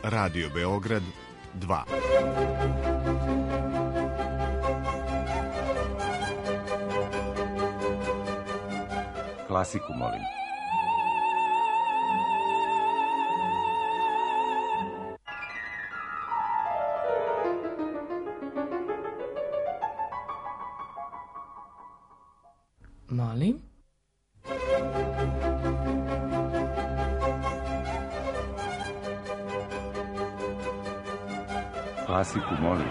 Radio Beograd 2. Klasiku, molim. Molim? Klasiku, molim.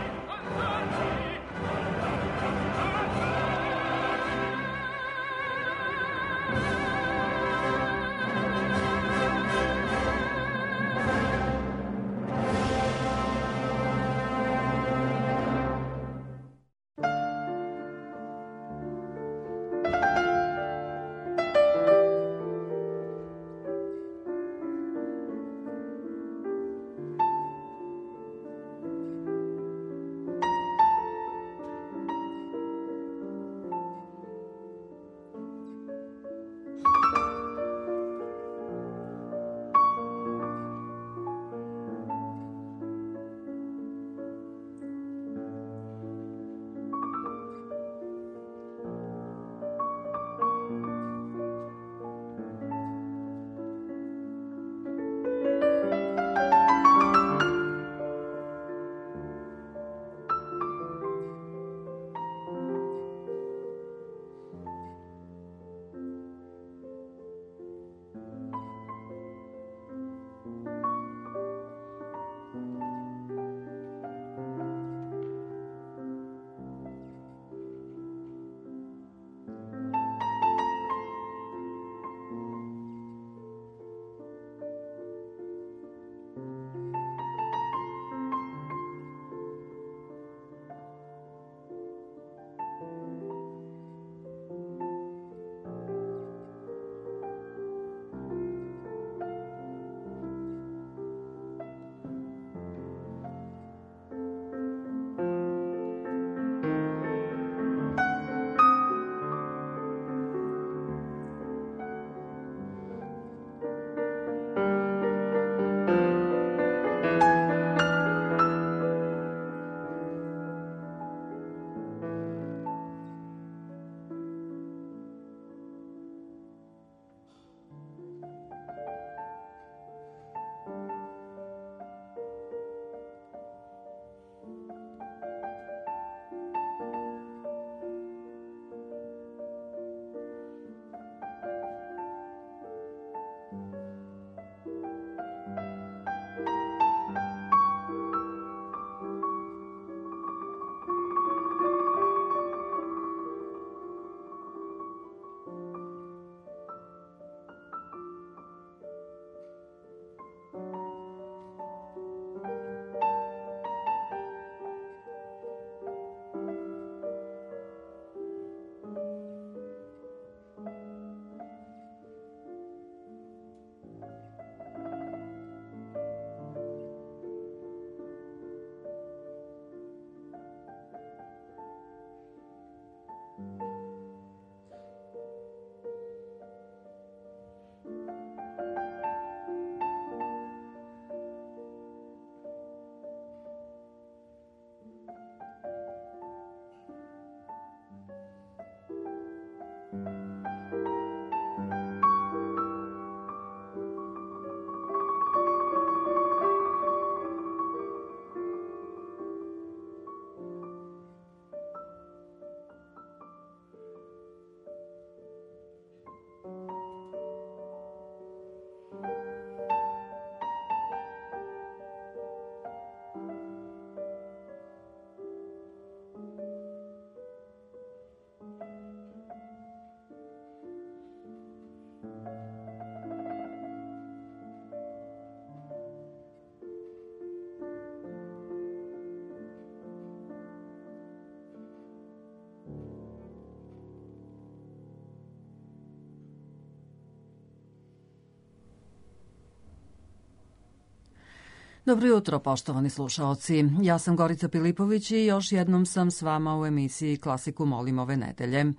Dobro jutro, poštovani slušaoci. Ja sam Gorica Pilipović i još jednom sam s vama u emisiji Klasiku molim ove nedelje.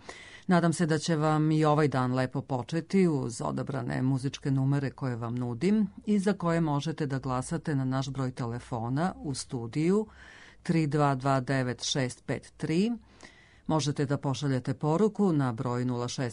Nadam se da će vam i ovaj dan lepo početi uz odabrane muzičke numere koje vam nudim i za koje možete da glasate na naš broj telefona u studiju 3229-653. Možete da pošaljete poruku na broj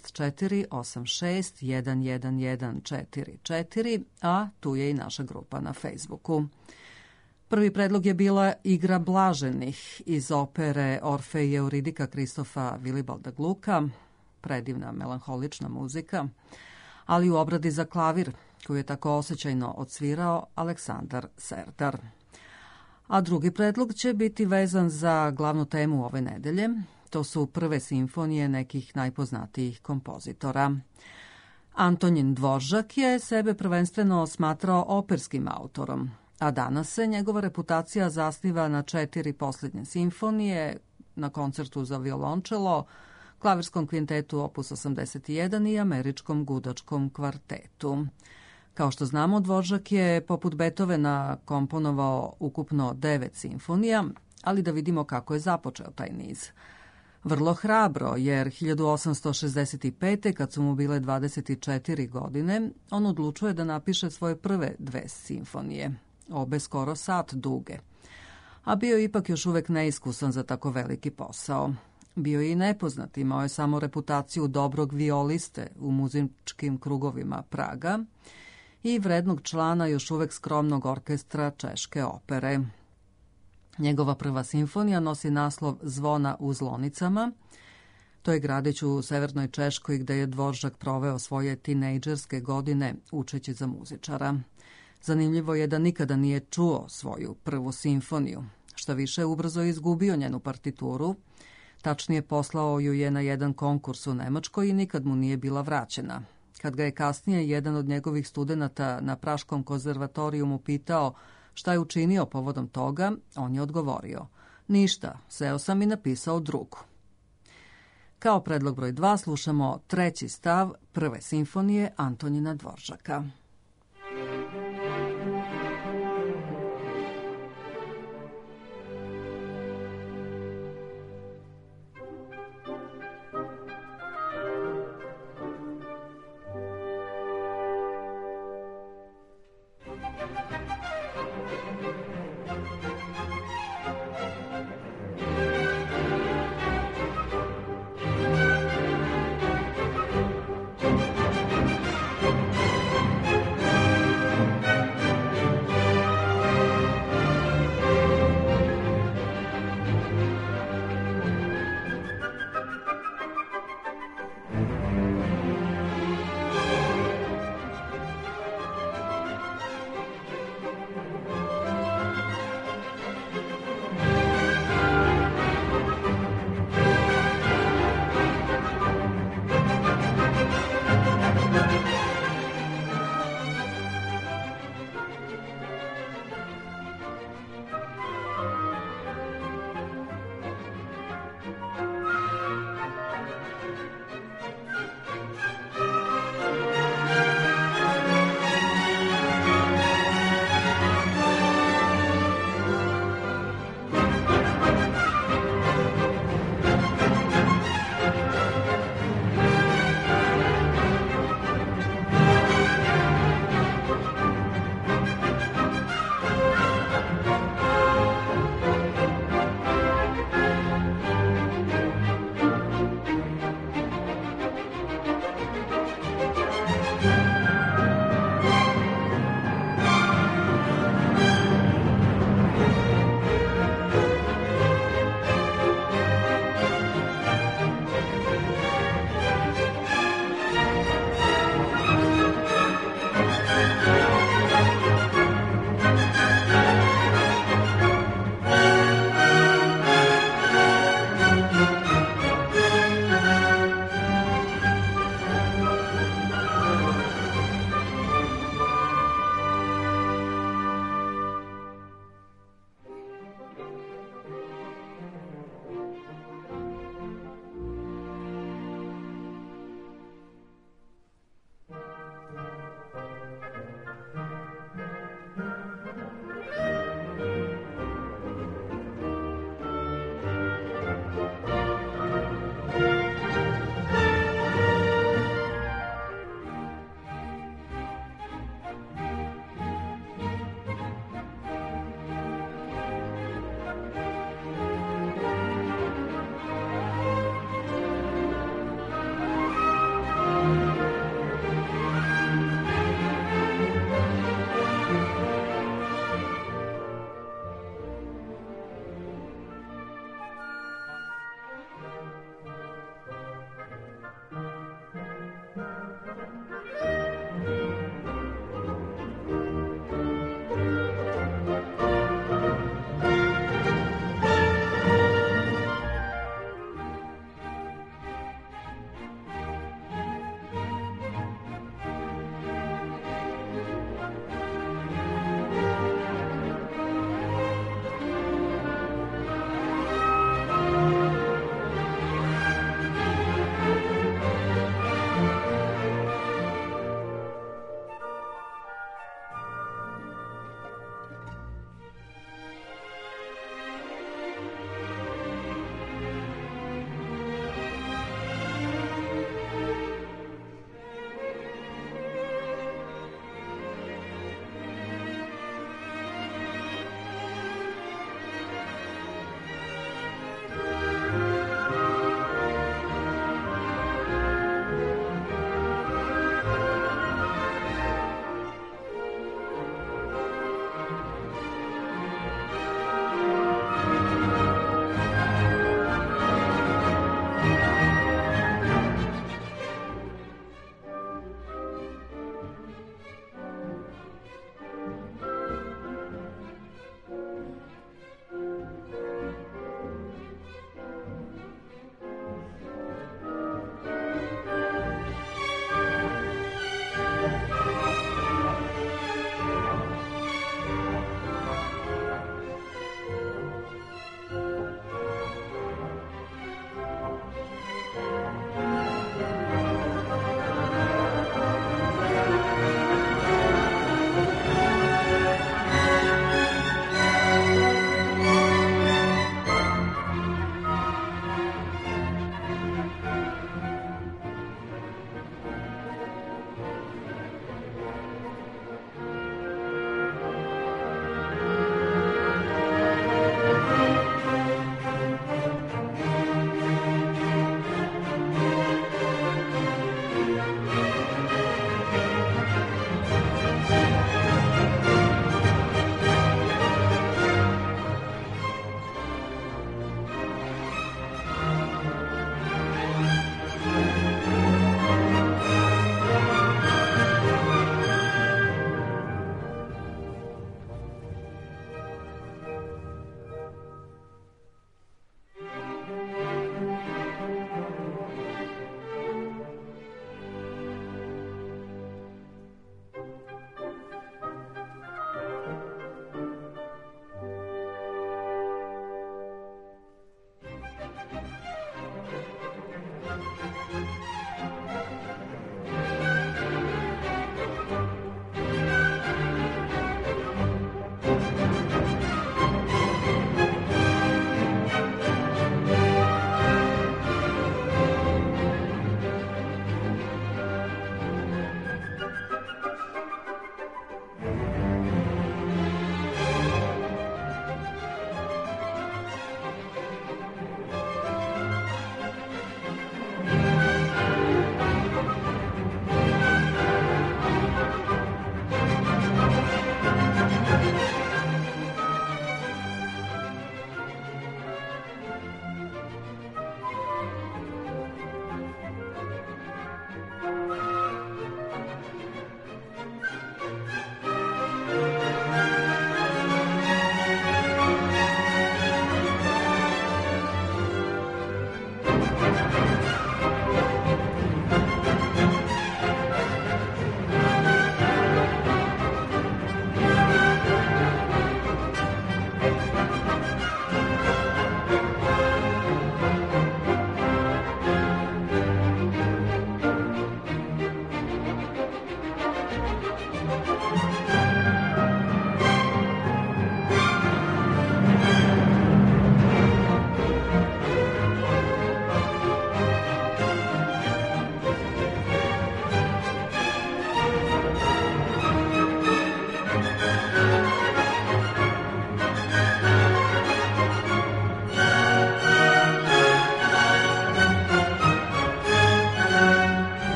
064-86-11144, a tu je i naša grupa na Facebooku. Prvi predlog je bila Igra blaženih iz opere Orfej i Euridika Kristofa Vilibalda Gluka, predivna melanholična muzika, ali u obradi za klavir koju je tako osjećajno odsvirao Aleksandar Serdar. A drugi predlog će biti vezan za glavnu temu ove nedelje. To su prve simfonije nekih najpoznatijih kompozitora. Antonin Dvoržak je sebe prvenstveno smatrao operskim autorom, a danas se njegova reputacija zasniva na 4 posljednje simfonije, na koncertu za violončelo, klavirskom kvintetu opus 81 i američkom gudačkom kvartetu. Kao što znamo, Dvoržak je poput Beethovena komponovao ukupno 9 simfonija, ali da vidimo kako je započeo taj niz. Vrlo hrabro, jer 1865. kad su mu bile 24 godine, on odlučuje da napiše svoje prve 2 simfonije, obe skoro sat duge. A bio je ipak još uvek neiskusan za tako veliki posao. Bio je i nepoznat, imao je samo reputaciju dobrog violiste u muzičkim krugovima Praga i vrednog člana još uvek skromnog orkestra Češke opere. Njegova prva simfonija nosi naslov Zvona u Zlonicama. To je gradić u severnoj Češkoj gde je Dvoržak proveo svoje tinejdžerske godine učeći za muzičara. Zanimljivo je da nikada nije čuo svoju prvu simfoniju. Šta više, ubrzo je izgubio njenu partituru. Tačnije, poslao ju je na jedan konkurs u Nemačkoj i nikad mu nije bila vraćena. Kad ga je kasnije jedan od njegovih studenata na Praškom konzervatorijumu pitao šta je učinio povodom toga, on je odgovorio: ništa, seo sam i napisao drugu. Kao predlog broj 2 slušamo 3. stav prve simfonije Antonina Dvoržaka.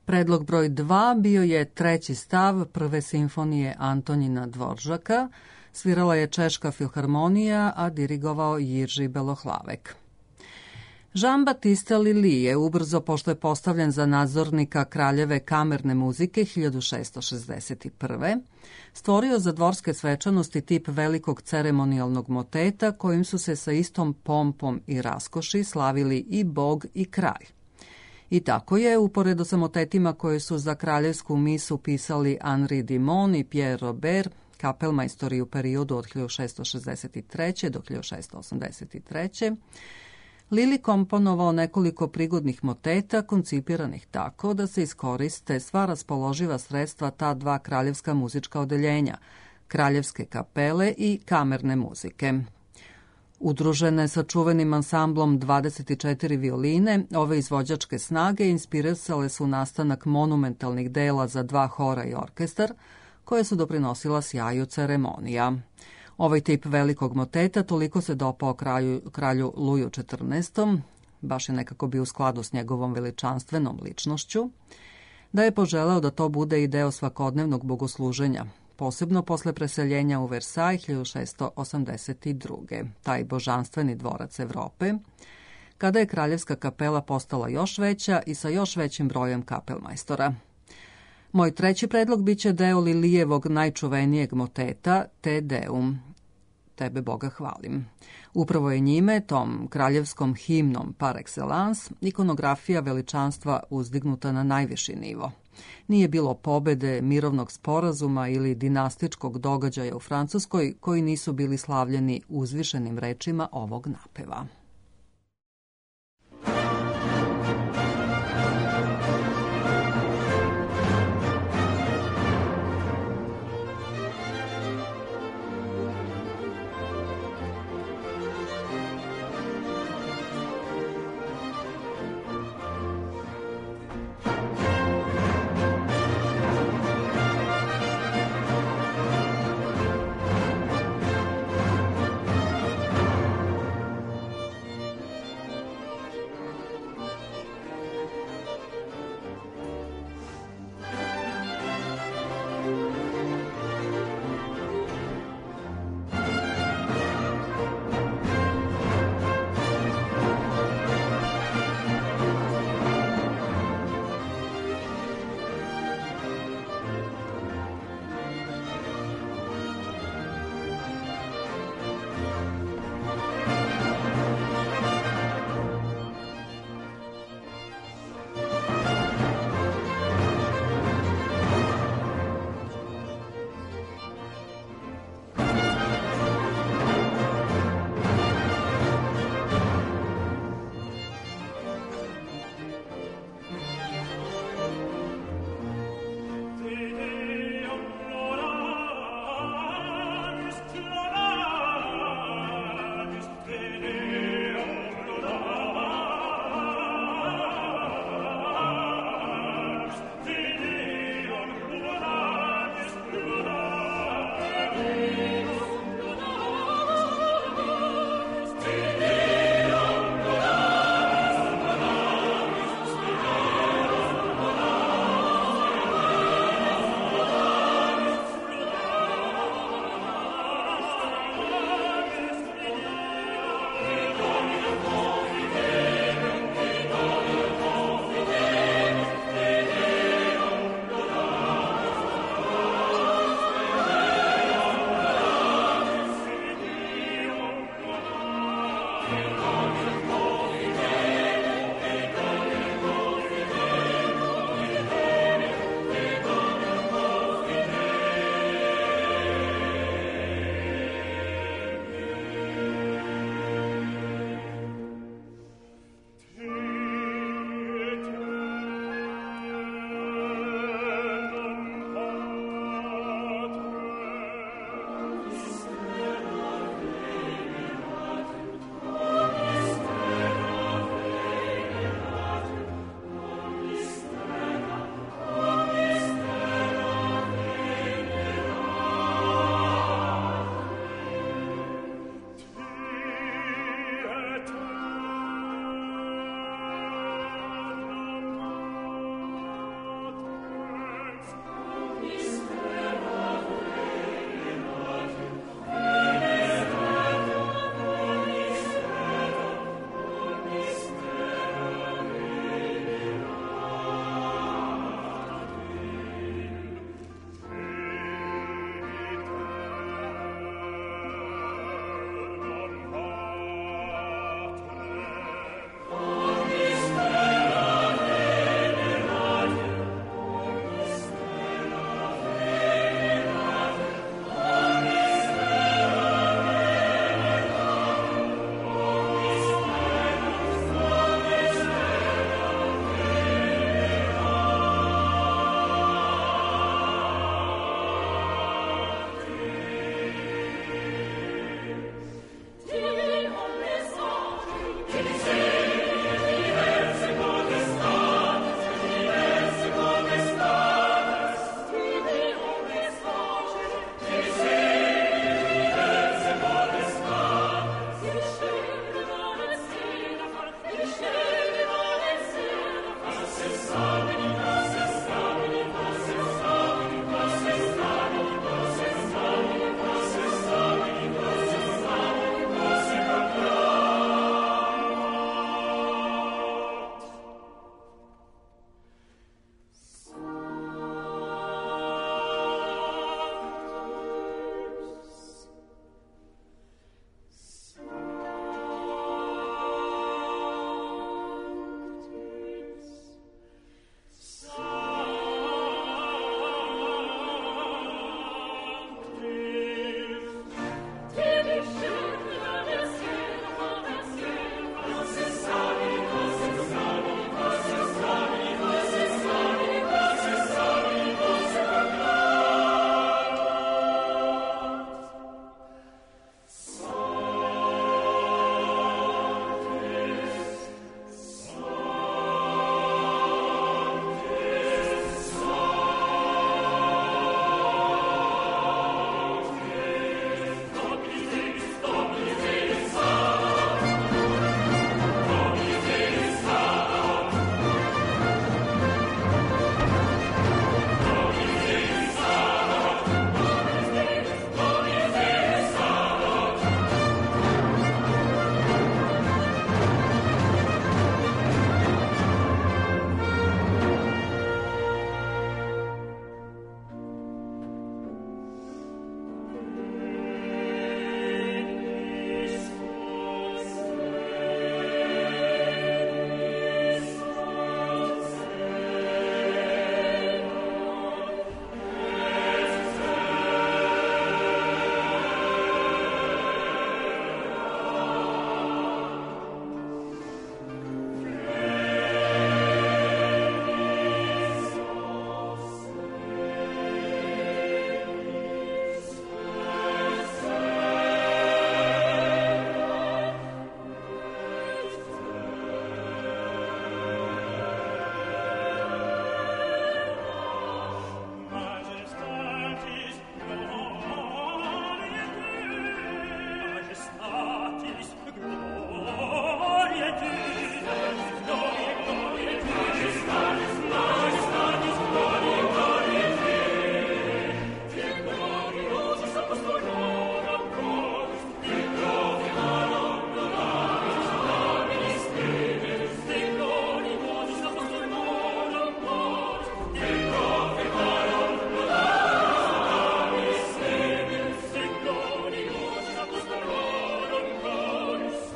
Predlog broj 2 bio je treći stav prve simfonije Antonina Dvoržaka. Svirala je Češka filharmonija, a dirigovao Jirži Belohlavek. Jean-Baptiste Lully je ubrzo, pošto je postavljen za nadzornika kraljeve kamerne muzike 1661. stvorio za dvorske svečanosti tip velikog ceremonijalnog moteta kojim su se sa istom pompom i raskoši slavili i bog i kralj. I tako je, uporedo sa motetima koje su za kraljevsku misu pisali Henri Dimon i Pierre Robert, kapelmajstori u periodu od 1663. do 1683. Lully komponovao nekoliko prigodnih moteta koncipiranih tako da se iskoriste sva raspoloživa sredstva ta dva kraljevska muzička odeljenja, kraljevske kapele i kamerne muzike. Udružene sa čuvenim ansamblom 24 violine, ove izvođačke snage inspirisale su nastanak monumentalnih dela za dva hora i orkestar, koje su doprinosila sjaju ceremonija. Ovaj tip velikog moteta toliko se dopao kralju Luju XIV, baš je nekako bio u skladu s njegovom veličanstvenom ličnošću, da je poželeo da to bude i deo svakodnevnog bogosluženja, posebno posle preseljenja u Versailles 1682. taj božanstveni dvorac Evrope, kada je kraljevska kapela postala još veća i sa još većim brojem kapelmajstora. Moj treći predlog biće deo Lilijevog najčuvenijeg moteta Te Deum, Tebe Boga hvalim. Upravo je njime, tom kraljevskom himnom par excellence, ikonografija veličanstva uzdignuta na najviši nivo. Nije bilo pobede, mirovnog sporazuma ili dinastičkog događaja u Francuskoj koji nisu bili slavljeni uzvišenim rečima ovog napeva.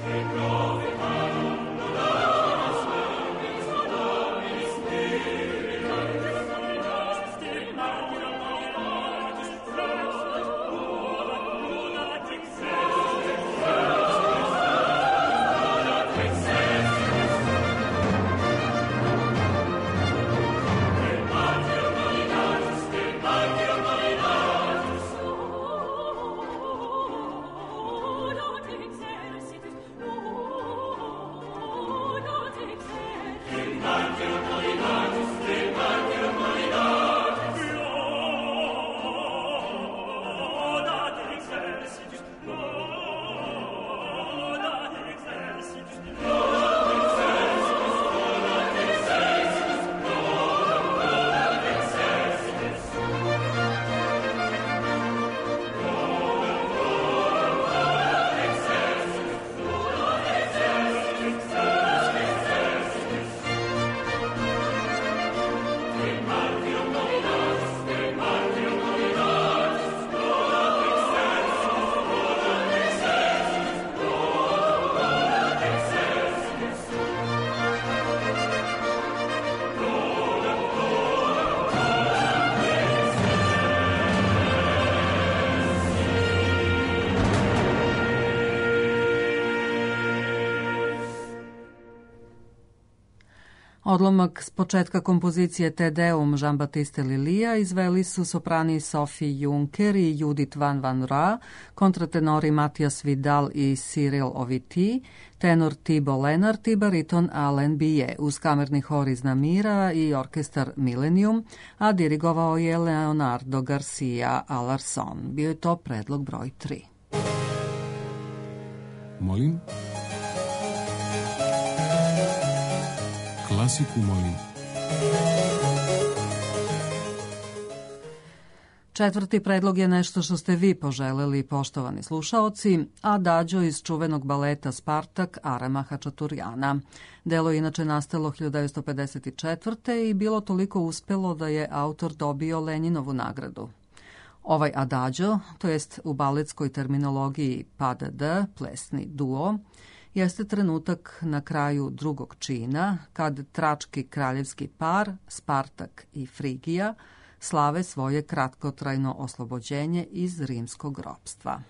Odlomak s početka kompozicije Te Deum Jean-Baptiste Lilija izveli su soprani Sophie Juncker i Judith Van Ra, kontratenori Mathias Vidal i Cyril Oviti, tenor Thibaut Lenart i bariton Alain Billet, uz kamerni hor iz Namira i orkestar Millennium, a dirigovao je Leonardo Garcia Alarcon. Bio je to predlog broj 3. Molim? Klasiku molim. Četvrti predlog je nešto što ste vi poželeli, poštovani slušaoci, Adagio iz čuvenog baleta Spartak Arama Hačaturjana. Delo je inače nastalo 1954. i bilo toliko uspelo da je autor dobio Lenjinovu nagradu. Ovaj Adagio, to jest u baletskoj terminologiji PADD, plesni duo, jeste trenutak na kraju drugog čina, kad trački kraljevski par, Spartak i Frigija, slave svoje kratkotrajno oslobođenje iz rimskog ropstva.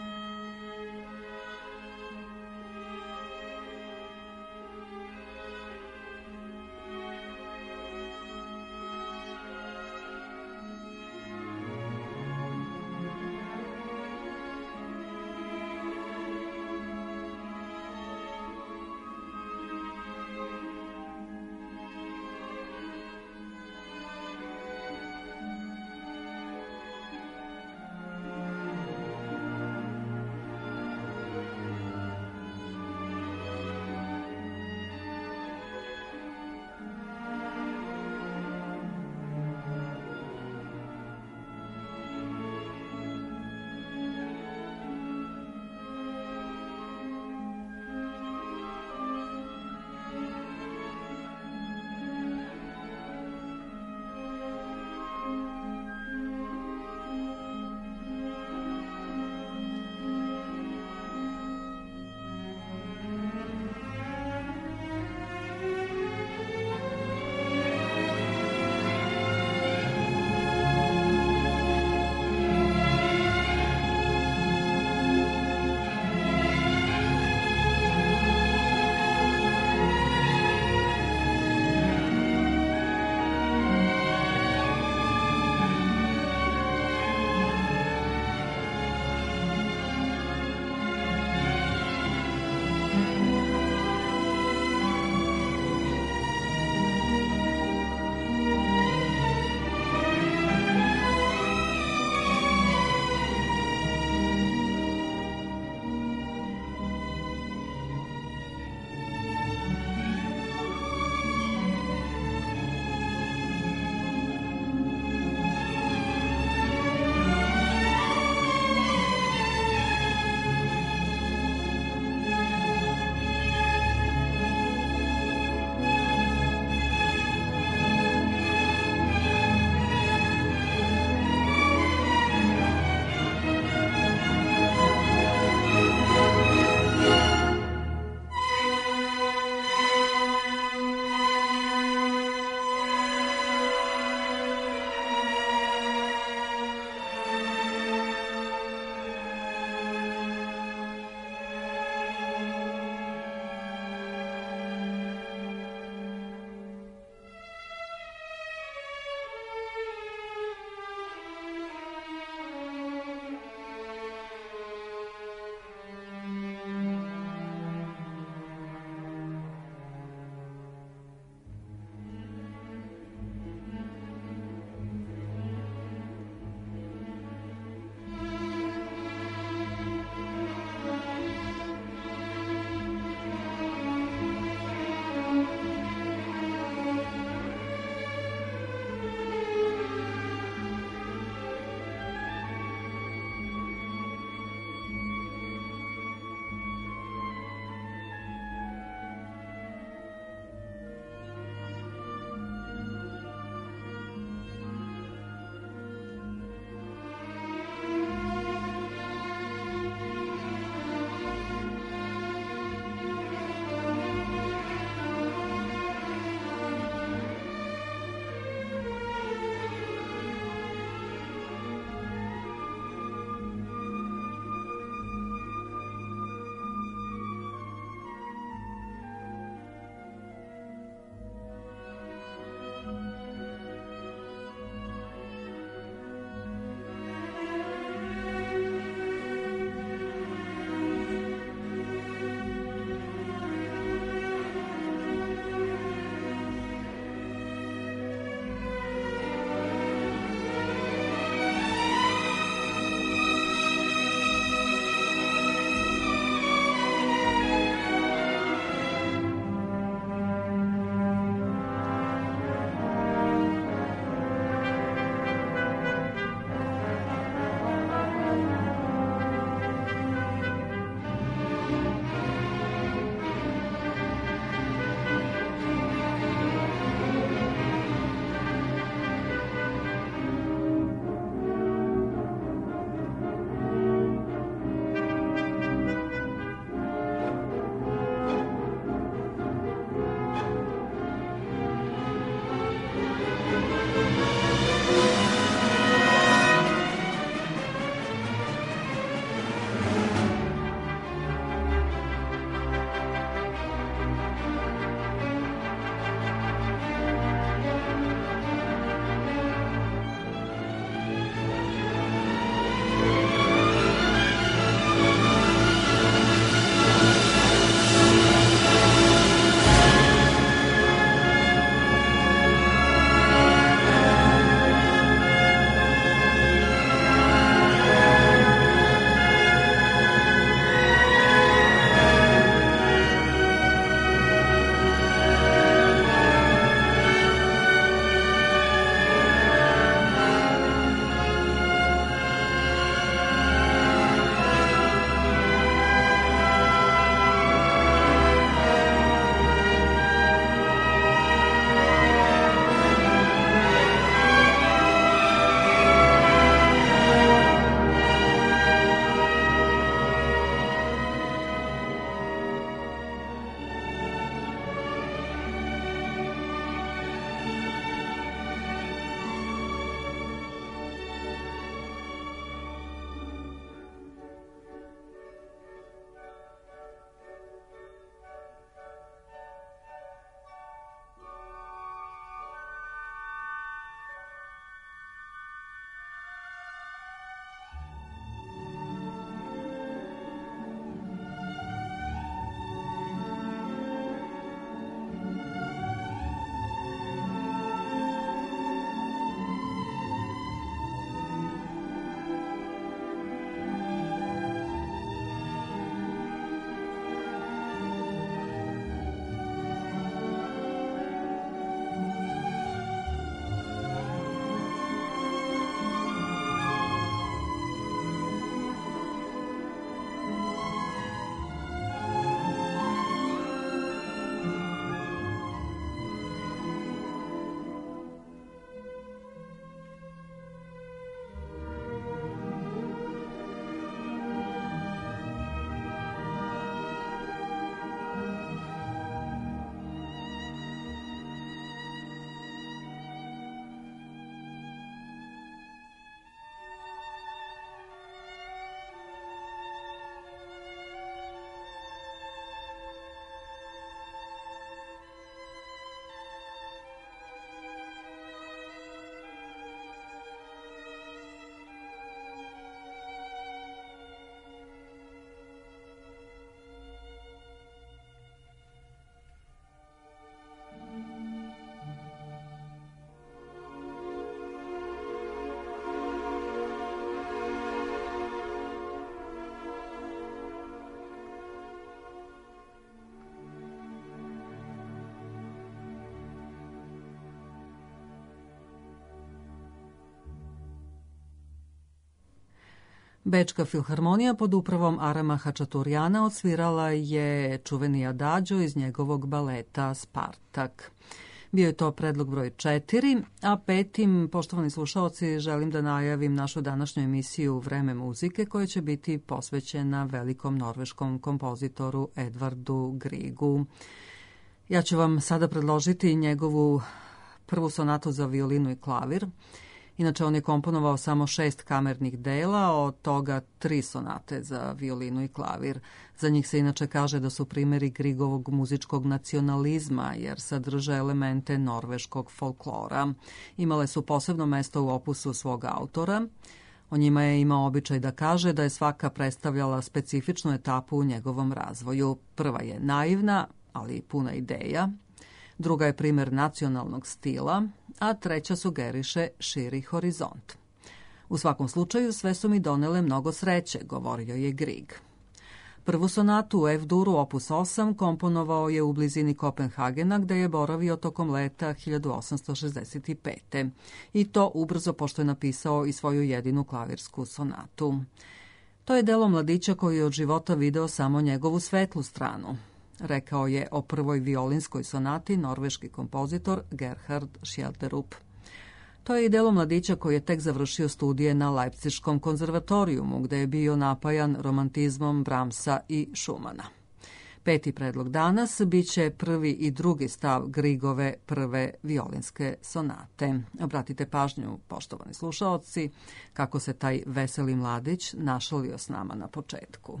Bečka filharmonija pod upravom Arama Hačaturjana odsvirala je čuveni adagio iz njegovog baleta Spartak. Bio je to predlog broj 4, a petim, poštovani slušaoci, želim da najavim našu današnju emisiju Vreme muzike koja će biti posvećena velikom norveškom kompozitoru Edvardu Griegu. Ja ću vam sada predložiti njegovu prvu sonatu za violinu i klavir. Inače, on je komponovao samo 6 kamernih dela, od toga 3 sonate za violinu i klavir. Za njih se inače kaže da su primjeri Griegovog muzičkog nacionalizma, jer sadrže elemente norveškog folklora. Imale su posebno mesto u opusu svog autora. O njima je imao običaj da kaže da je svaka predstavljala specifičnu etapu u njegovom razvoju. Prva je naivna, ali puna ideja. Druga je primjer nacionalnog stila, a treća sugeriše širi horizont. U svakom slučaju sve su mi donele mnogo sreće, govorio je Grieg. Prvu sonatu u F-duru opus 8 komponovao je u blizini Kopenhagena, gde je boravio tokom leta 1865. I to ubrzo, pošto je napisao i svoju jedinu klavirsku sonatu. To je delo mladića koji je od života video samo njegovu svetlu stranu, rekao je o prvoj violinskoj sonati norveški kompozitor Gerhard Schjelderup. To je i delo mladića koji je tek završio studije na Leipziškom konzervatorijumu, gde je bio napajan romantizmom Brahmsa i Schumana. Peti predlog danas biće prvi i drugi stav Griegove prve violinske sonate. Obratite pažnju, poštovani slušaoci, kako se taj veseli mladić našalio s nama na početku.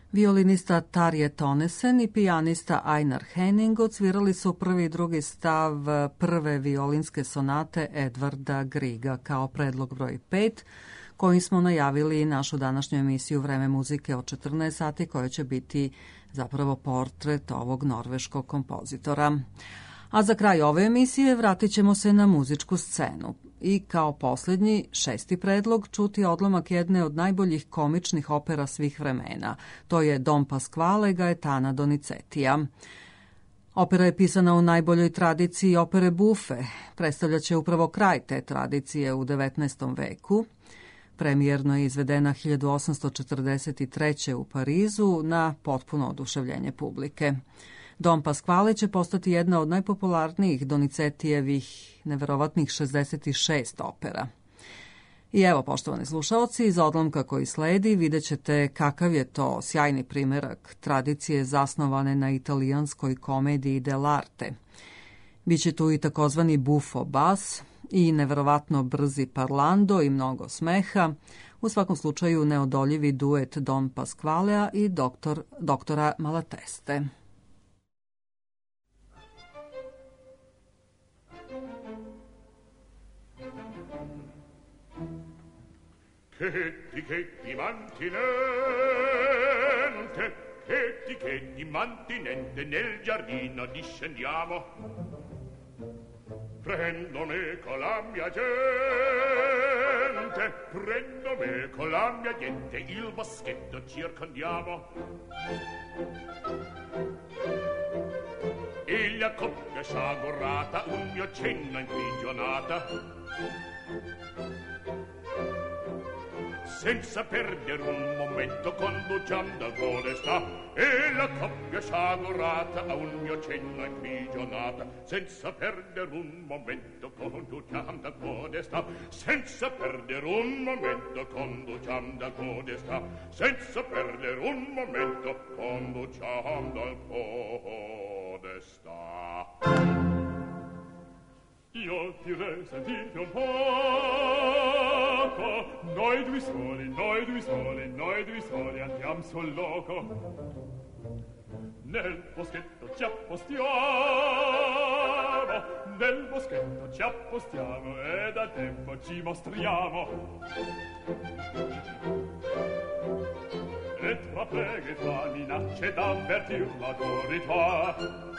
Violinista Tarje Tonesen i pijanista Einar Henning odsvirali su prvi i drugi stav prve violinske sonate Edvarda Griega kao predlog broj 5, kojim smo najavili našu današnju emisiju Vreme muzike od 14 sati, koja će biti zapravo portret ovog norveškog kompozitora. A za kraj ove emisije vratit ćemo se na muzičku scenu i kao posljednji, šesti predlog, čuti odlomak jedne od najboljih komičnih opera svih vremena. To je Don Pasquale Gaetana Donizetija. Opera je pisana u najboljoj tradiciji opere buffe. Predstavljaće upravo kraj te tradicije u 19. veku. Premijerno je izvedena 1843. u Parizu na potpuno oduševljenje publike. Don Pasquale će postati jedna od najpopularnijih Donizetijevih neverovatnih 66 opera. I evo, poštovani slušaoci, iz odlomka koji sledi vidjet ćete kakav je to sjajni primerak tradicije zasnovane na italijanskoj komediji dell'arte. Biće tu i takozvani buffo bas i neverovatno brzi parlando i mnogo smeha. U svakom slučaju neodoljivi duet Don Pasqualea i doktora Malateste. Che ti mantinente, che ti mantinente, nel giardino discendiamo. Prendo me con la mia gente, prendo me con la mia gente, il boschetto circondiamo. E la coppia sciagurata, un mio cenno imprigionata. Senza perdere un momento conduciamo dal podestà e la coppia sciagurata a un mio cenno imprigionata. Senza perdere un momento conduciamo dal podestà, senza perdere un momento conduciamo dal podestà, senza perdere un momento conduciamo dal podestà. Io direi sentite un poco, noi due soli, noi due soli, noi due soli andiamo sul loco. Nel boschetto ci appostiamo, nel boschetto ci appostiamo e da tempo ci mostriamo. E tra preghe, tra minacce d'avvertir l'autorità,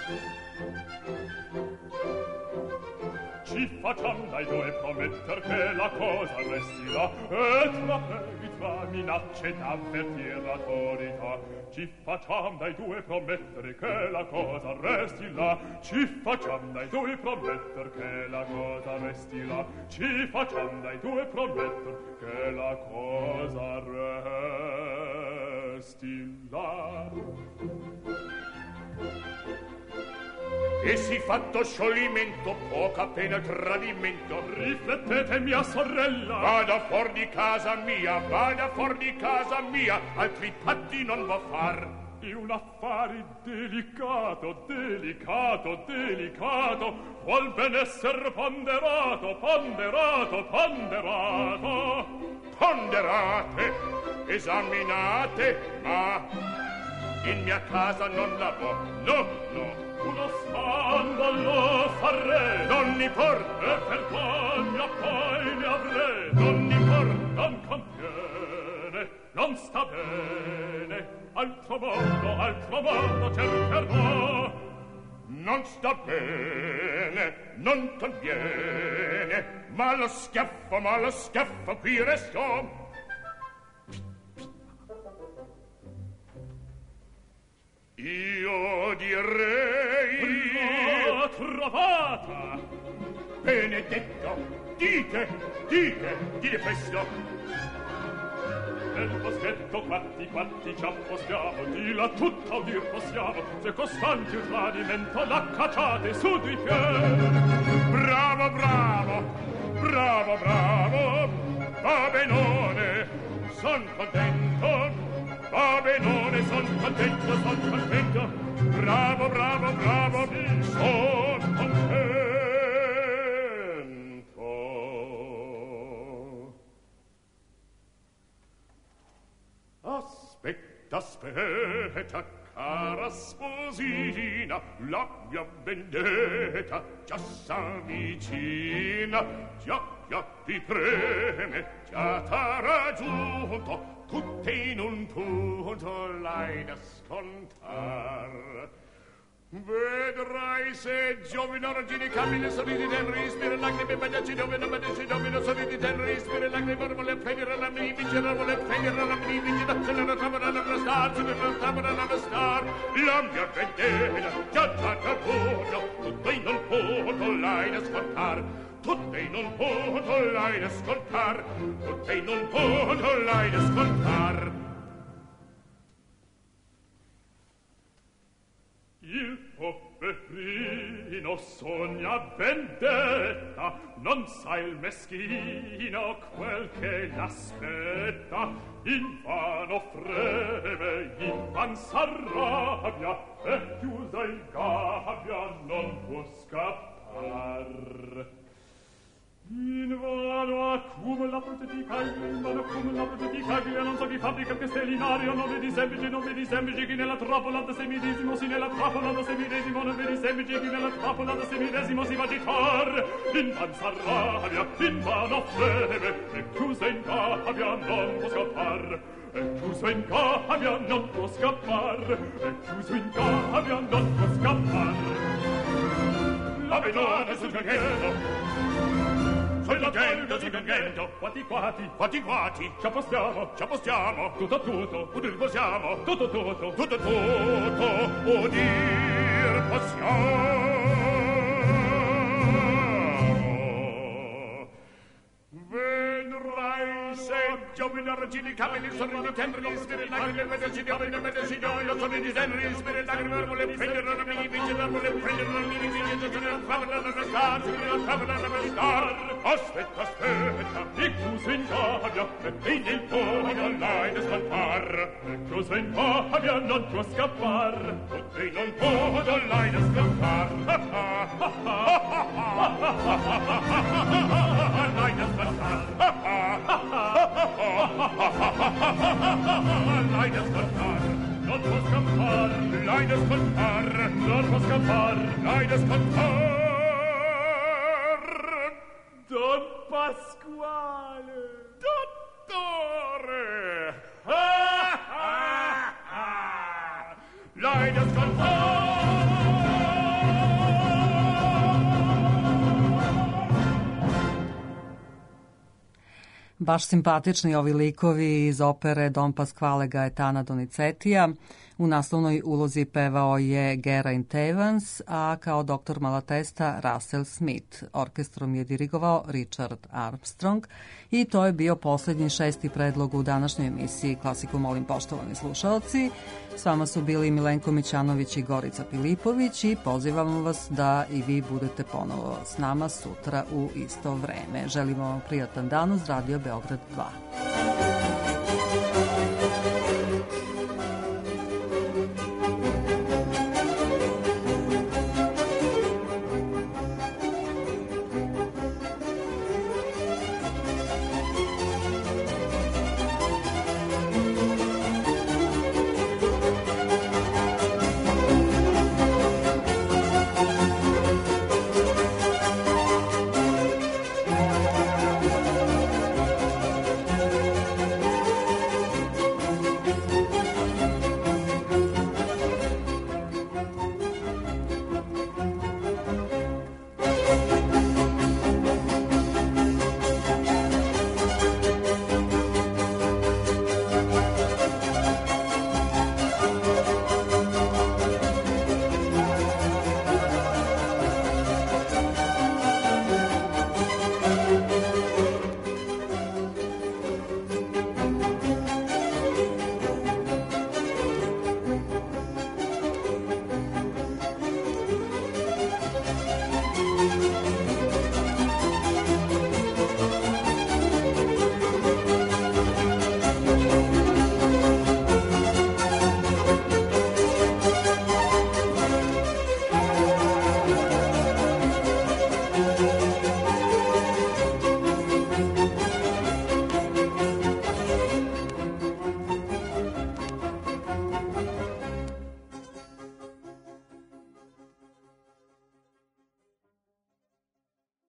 ci facciamo dai due prometter che la cosa resti là, e tra preghi, tra minacce d'avvertir l'autorità, ci facciamo dai due promettere che la cosa resti là, ci facciamo dai due prometter che la cosa resti là, ci facciamo dai due prometter che la cosa resti là. E si fatto scioglimento, poca pena il tradimento. Riflettete, mia sorella, vada fuor di casa mia, vada fuor di casa mia, altri patti non va far. È un affare delicato, delicato, delicato, vuol ben esser ponderato, ponderato, ponderato. Ponderate, esaminate, ma in mia casa non la vo, no, no. Uno scandalo farei, non mi porta, e vergogna poi ne avrei, non mi porta, non conviene, non sta bene, altro modo cercherò. Non sta bene, non conviene, ma lo schiaffo, qui resto. Io direi trovata. Benedetto, dite questo. Nel boschetto quatti ci appostiamo, di là tutta udir possiamo, se costanti un tradimento la cacciate su di piedi. Bravo, bravo, bravo, bravo, va benone, son contento. Va benone, son contento, bravo, bravo, bravo, sì, son contento. Aspetta. aspetta, cara sposina, la mia vendetta già s'avvicina, già ti preme, già t'ha raggiunto, tutte in un punto l'hai da scontar. Vedrai se giovine origini camine sorridi teneri ispire lacrime bagnaci giovine bagnaci giovine sorridi teneri ispire lacrime vuole prendere la mia vincere vuole prendere la mia vincere se la tavola la star se la tavola la star la mia vendetta già raggiunto tutto in un punto l'hai da scontar tutte in un punto l'hai da scontar tutte in un punto l'hai da scontar. Il poverino sogna vendetta, non sa il meschino quel che l'aspetta. Invano freme, invan s'arrabbia, e chiusa in gabbia non può scappar. Invano accumula protetica, invano accumula protetica, che io non so chi fabbrica il castellinario, non vedi semplici, chi nella trappola da semidesimo, si nella trappola da semidesimo, non vedi semplici, chi nella trappola da semidesimo si va a gitar. Invan s'arrabbia, invano freme, e chiusa in gabbia non può scappar. E chiuso in gabbia non può scappar, e chiuso in gabbia non può scappar. La vedone sul ganghetto, sul ganghetto, quati, ci appostiamo, tutto, udir possiamo, tutto, udir possiamo. Vedrai se giovine regini camini sorridi teneri spire lacrime vederci giovine vederci gioia sorridi teneri spire lacrime vuole prendere la mia vincere vuole prendere la mia vincere se ne tavola la star se ne tavola la star aspetta e chiuso in gabbia e il poco l'hai da scappar e chiuso in gabbia non può scappar e non poco l'hai da scappar l'hai da scappar l'hai da scappar non può scappar l'hai da scappar non può scappar l'hai da scappar. Don Pasquale, dottore, l'hai da scappar. Baš simpatični ovi likovi iz opere Don Pasquale Gaetana Donizetija. U naslovnoj ulozi pevao je Geraint Evans, a kao doktor Malatesta Russell Smith. Orkestrom je dirigovao Richard Armstrong i to je bio posljednji šesti predlog u današnjoj emisiji Klasiku molim poštovani slušaoci. S vama su bili Milenko Mićanović i Gorica Pilipović i pozivamo vas da i vi budete ponovo s nama sutra u isto vreme. Želimo vam prijatan dan uz Radio Beograd 2.